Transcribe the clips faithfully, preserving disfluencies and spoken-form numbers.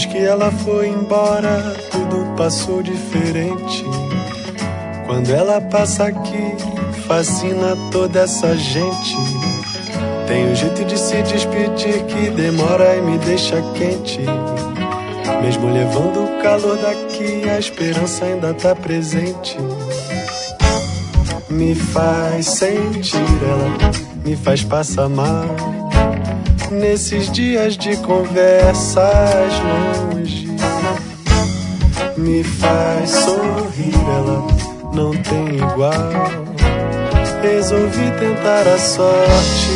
Depois que ela foi embora, tudo passou diferente. Quando ela passa aqui, fascina toda essa gente. Tem um jeito de se despedir que demora e me deixa quente. Mesmo levando o calor daqui, a esperança ainda tá presente. Me faz sentir, ela me faz passar mal. Nesses dias de conversas longe, me faz sorrir, ela não tem igual. Resolvi tentar a sorte.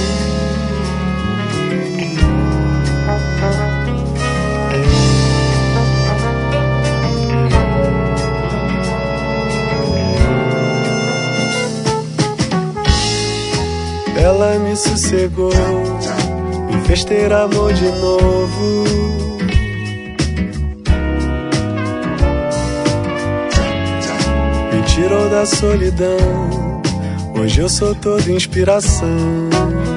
Ela me sossegou, me fez ter amor de novo. Me tirou da solidão, hoje eu sou toda inspiração.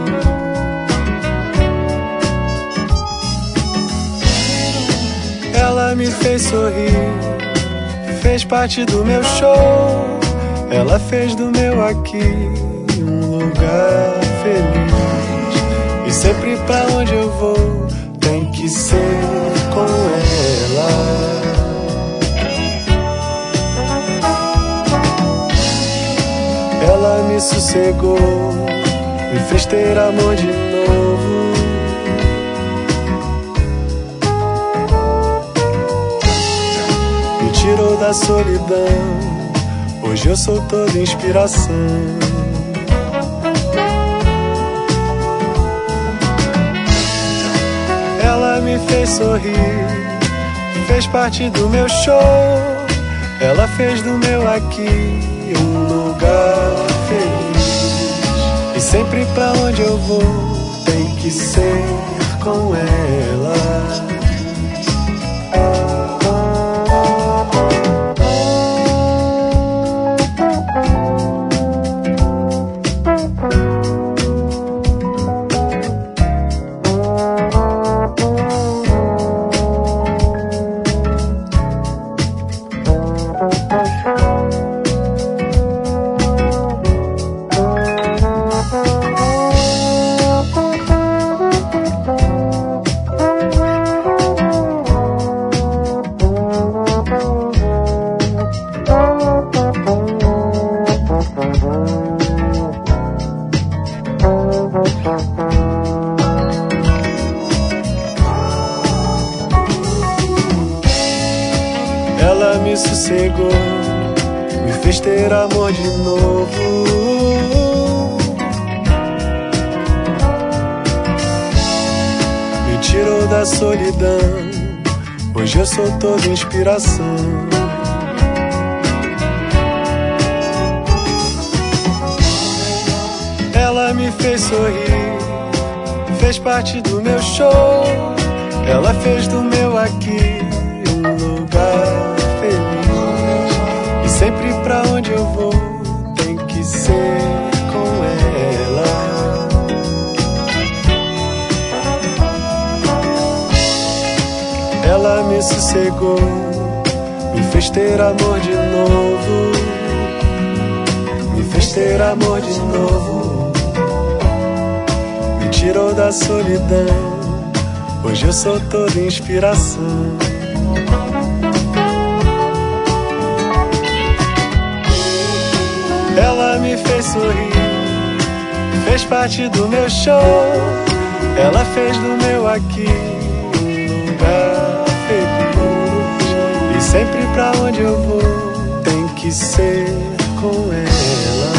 Ela me fez sorrir, fez parte do meu show. Ela fez do meu aqui um lugar feliz. E sempre pra onde eu vou tem que ser com ela. Ela me sossegou, me fez ter amor de novo. Me tirou da solidão, hoje eu sou toda inspiração. Ela me fez sorrir, fez parte do meu show. Ela fez do meu aqui um lugar feliz. E sempre pra onde eu vou tem que ser com ela. Ela me sossegou, me fez ter amor de novo. Me tirou da solidão, hoje eu sou toda inspiração. Ela me fez sorrir, fez parte do meu show. Ela fez do meu aqui um lugar feliz. E sempre pra onde eu vou tem que ser com ela. Ela me sossegou, me fez ter amor de novo. Me fez ter amor de novo. Me tirou da solidão, hoje eu sou toda inspiração. Ela me fez sorrir, fez parte do meu show. Ela fez do meu aqui um lugar feliz. E sempre pra onde eu vou tem que ser com ela.